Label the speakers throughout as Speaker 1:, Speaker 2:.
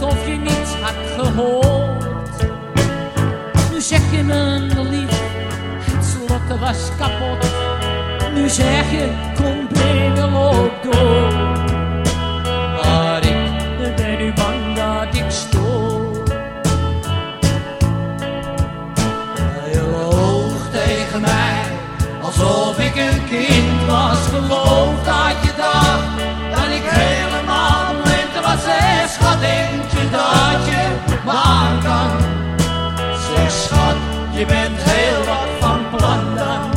Speaker 1: of je niets had gehoord. Nu zeg je mijn lief, het slot was kapot. Nu zeg je, kom binnen, loop door. Maar ik ben nu bang dat ik stoor. Je loog tegen mij, alsof ik een kind was. Geloof dat je dacht, dat ik helemaal blind was. Zeg schat, denk je dat je me aan kan? Zeg schat, je bent heel wat van plan dan.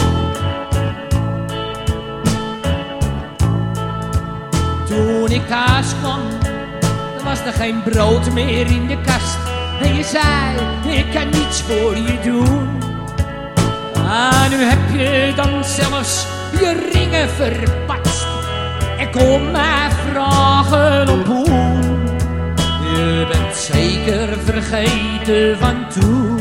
Speaker 1: Toen ik thuis kwam, dan was er geen brood meer in de kast. En je zei, ik kan niets voor je doen. Ah, nu heb je dan zelfs je ringen verpatst. En kom mij vragen op hoe. Je bent zeker vergeten van toen.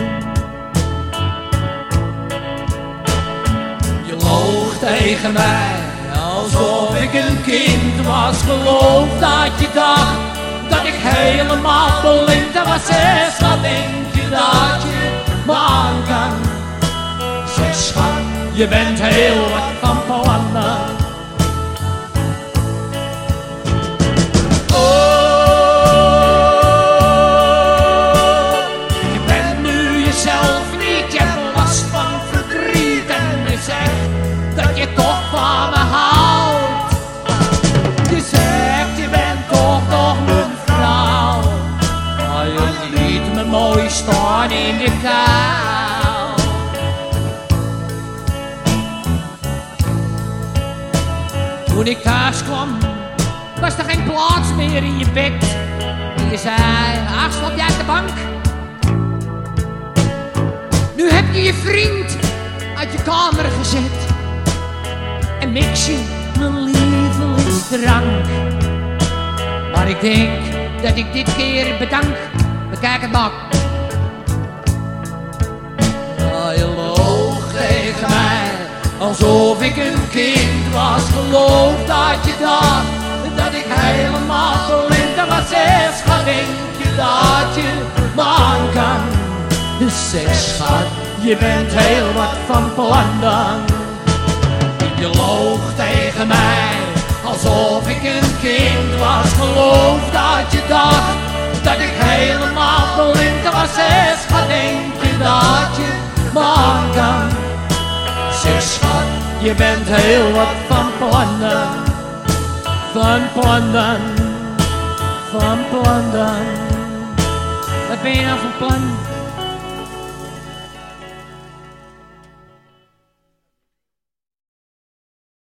Speaker 1: Je loog tegen mij, alsof ik een kind was. Geloof dat je dacht, dat ik helemaal blind was. Zeg schat, denk je dat je me aan kan? Zeg schat, je bent heel wat van plannen. Oh, je bent nu jezelf niet, je hebt last van verdriet. En je zegt dat je toch van me houdt. Je zegt je bent toch nog mijn vrouw. Maar je liet me mooi staan in de kou. Toen ik thuis kwam, was er geen plaats meer in je bed. En je zei, ach, slaap jij op de bank? Nu heb je je vriend uit je kamer gezet. En mix je mijn lievelingsdrank. Maar ik denk dat ik dit keer bedank. Bekijk het maar. Oh, je loog tegen mij, alsof ik een kind was. Geloof dat je dacht, dat ik helemaal blind was. Zeg schat, denk je dat je me aan kan? Zeg schat, je bent heel wat van plan dan. Je loog tegen mij, alsof ik een kind was. Geloof dat je dacht, dat ik helemaal blind was. Zeg schat, denk je dat je me aan kan? Zeg schat, je bent heel wat van plannen. Van plannen, van plannen. Wat ben je nou van plan?